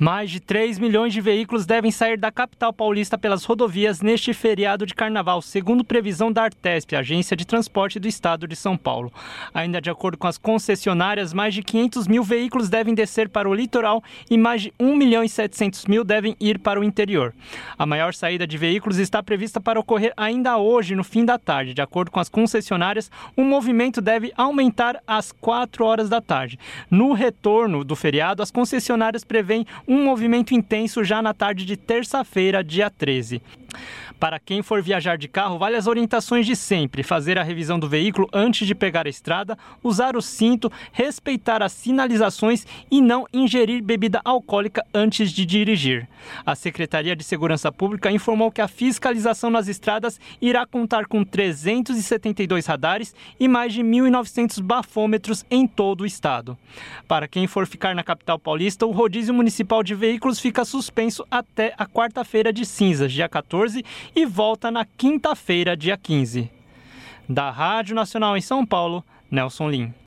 Mais de 3 milhões de veículos devem sair da capital paulista pelas rodovias neste feriado de carnaval, segundo previsão da Artesp, Agência de Transporte do Estado de São Paulo. Ainda de acordo com as concessionárias, mais de 500 mil veículos devem descer para o litoral e mais de 1 milhão e 700 mil devem ir para o interior. A maior saída de veículos está prevista para ocorrer ainda hoje, no fim da tarde. De acordo com as concessionárias, o movimento deve aumentar às 4 horas da tarde. No retorno do feriado, as concessionárias prevêem um movimento intenso já na tarde de terça-feira, dia 13. Para quem for viajar de carro, vale as orientações de sempre: fazer a revisão do veículo antes de pegar a estrada, usar o cinto, respeitar as sinalizações e não ingerir bebida alcoólica antes de dirigir. A Secretaria de Segurança Pública informou que a fiscalização nas estradas irá contar com 372 radares e mais de 1.900 bafômetros em todo o estado. Para quem for ficar na capital paulista, o rodízio municipal de veículos fica suspenso até a quarta-feira de cinzas, dia 14, e volta na quinta-feira, dia 15. Da Rádio Nacional em São Paulo, Nelson Lim.